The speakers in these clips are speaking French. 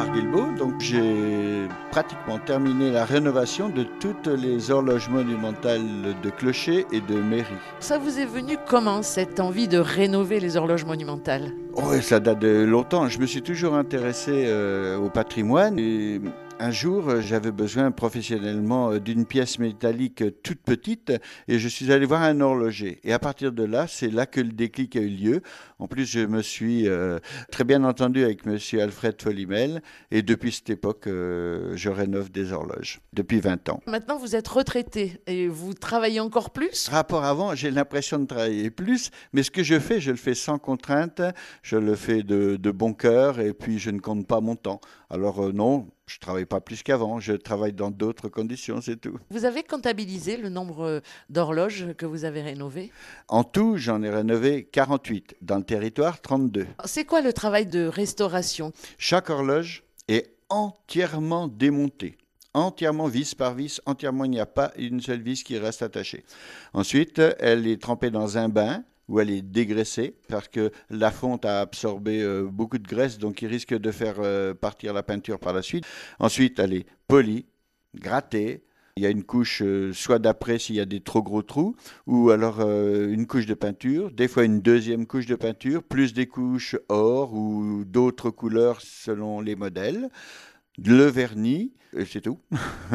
Gérard Guilbault, donc j'ai pratiquement terminé la rénovation de toutes les horloges monumentales de clocher et de mairie. Ça vous est venu comment, cette envie de rénover les horloges monumentales? Oui, ça date de longtemps. Je me suis toujours intéressé au patrimoine et un jour, j'avais besoin professionnellement d'une pièce métallique toute petite et je suis allé voir un horloger. Et à partir de là, c'est là que le déclic a eu lieu. En plus, je me suis très bien entendu avec monsieur Alfred Folimel et depuis cette époque, je rénove des horloges depuis 20 ans. Maintenant, vous êtes retraité et vous travaillez encore plus? Rapport avant, j'ai l'impression de travailler plus, mais ce que je le fais sans contrainte, je le fais de bon cœur et puis je ne compte pas mon temps. Alors non, je travaille pas plus qu'avant, je travaille dans d'autres conditions, c'est tout. Vous avez comptabilisé le nombre d'horloges que vous avez rénovées? En tout, j'en ai rénové 48, dans le territoire 32. C'est quoi le travail de restauration? Chaque horloge est entièrement démontée. Entièrement vis par vis, entièrement, il n'y a pas une seule vis qui reste attachée. Ensuite, elle est trempée dans un bain où elle est dégraissée parce que la fonte a absorbé beaucoup de graisse, donc il risque de faire partir la peinture par la suite. Ensuite, elle est polie, grattée. Il y a une couche soit d'après s'il y a des trop gros trous, ou alors une couche de peinture, des fois une deuxième couche de peinture, plus des couches or ou d'autres couleurs selon les modèles, le vernis, et c'est tout.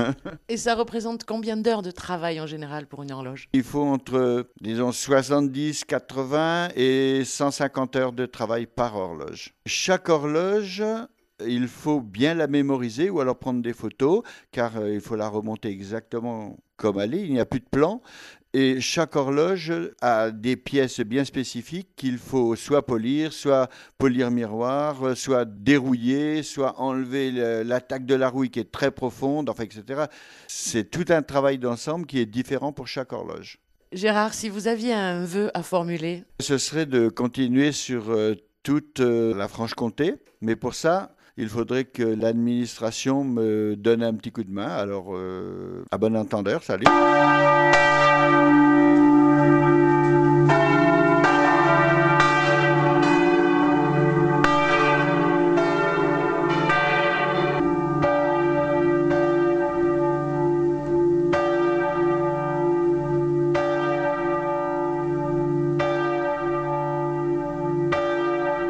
Et ça représente combien d'heures de travail en général pour une horloge? Il faut entre, disons, 70, 80 et 150 heures de travail par horloge. Chaque horloge, il faut bien la mémoriser ou alors prendre des photos, car il faut la remonter exactement comme elle est. Il n'y a plus de plan. Et chaque horloge a des pièces bien spécifiques qu'il faut soit polir miroir, soit dérouiller, soit enlever l'attaque de la rouille qui est très profonde, enfin, etc. C'est tout un travail d'ensemble qui est différent pour chaque horloge. Gérard, si vous aviez un vœu à formuler, Ce serait de continuer sur toute la Franche-Comté, mais pour ça, il faudrait que l'administration me donne un petit coup de main. Alors, à bon entendeur, salut.